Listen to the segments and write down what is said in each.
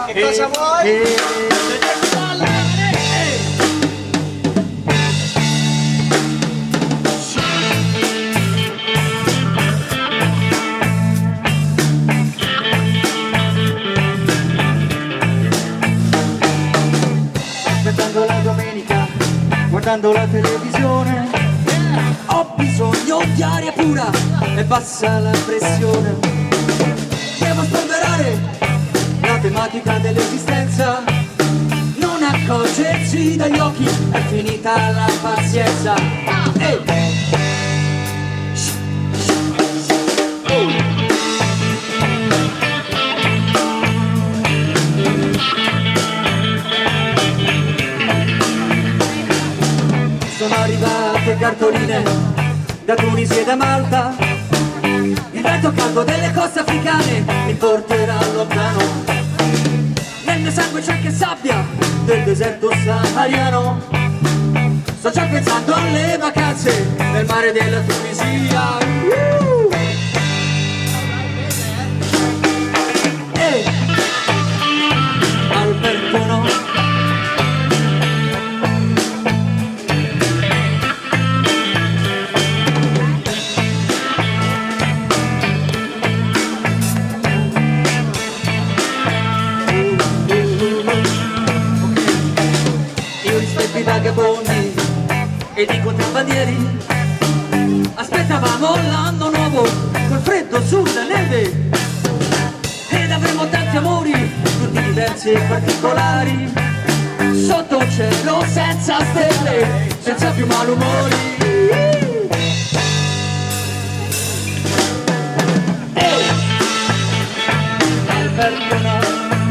Che cosa vuoi? Aspettando la domenica, guardando la televisione, ho bisogno di aria pura e bassa la pressione. Devo spolverare la tematica dell'esistenza, non accorgersi dagli occhi, è finita la pazienza. Sono arrivate cartoline da Tunisi e da Malta, il vento caldo delle coste africane mi porterà lontano. Nel mio sangue c'è anche sabbia del deserto sahariano. Sto già pensando alle vacanze nel mare della Tunisia. Alberto no. I vagabondi ed i contrabbandieri aspettavamo l'anno nuovo col freddo sulla neve ed avremo tanti amori tutti diversi e particolari sotto un cielo senza stelle, senza più malumori. Alberto no.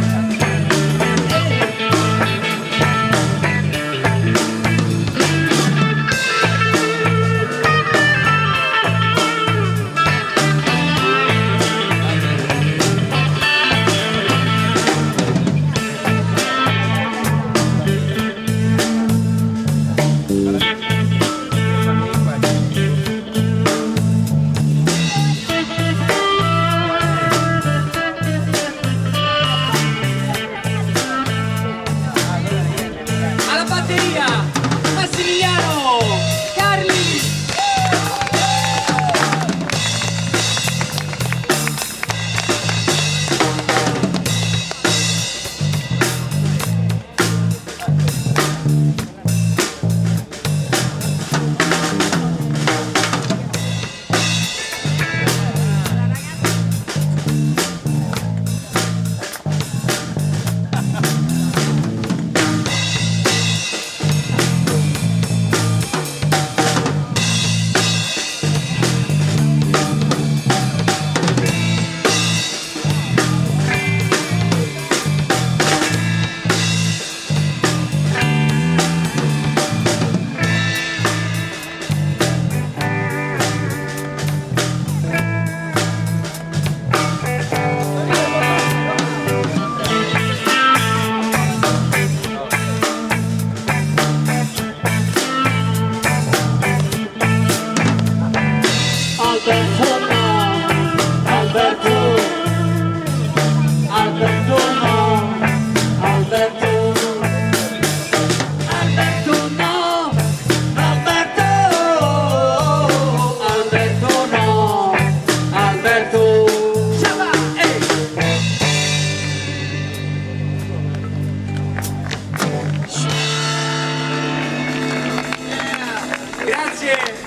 Massimiliano Carli. Grazie.